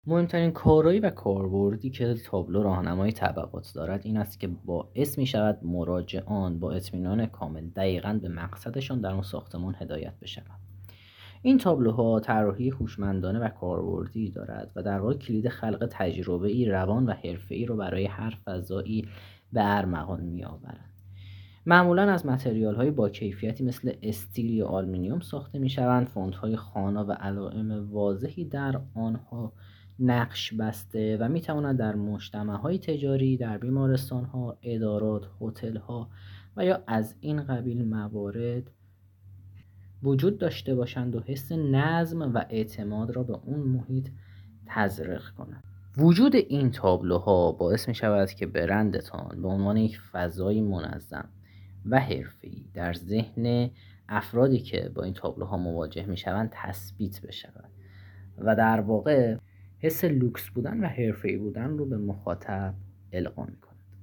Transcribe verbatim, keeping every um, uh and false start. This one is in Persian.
مهمترین کارایی و کاربردی که تابلو راهنمای طبقات دارد این است که باعث می شود مراجعان با اطمینان کامل دقیقاً به مقصدشان در اون ساختمان هدایت بشوند. این تابلوها طراحی هوشمندانه و کاربردی دارد و در واقع کلید خلق تجربه‌ای روان و حرفه‌ای رو برای هر فضایی به ارمغان می‌آورد. معمولاً از متریال‌های با کیفیتی مثل استیل یا آلومینیوم ساخته می‌شوند. فونت‌های خوانا و علائم واضحی در آنها نقش بسته و می‌توانند در مجتمع‌های تجاری، در بیمارستان‌ها، ادارات، هتل‌ها و یا از این قبیل موارد وجود داشته باشند و حس نظم و اعتماد را به اون محیط تزریق کنند. وجود این تابلوها باعث می شود که برندتان به عنوان یک فضای منظم و حرفه‌ای در ذهن افرادی که با این تابلوها مواجه می شوند تثبیت بشود و در واقع حس لوکس بودن و حرفه‌ای بودن رو به مخاطب القا می کند.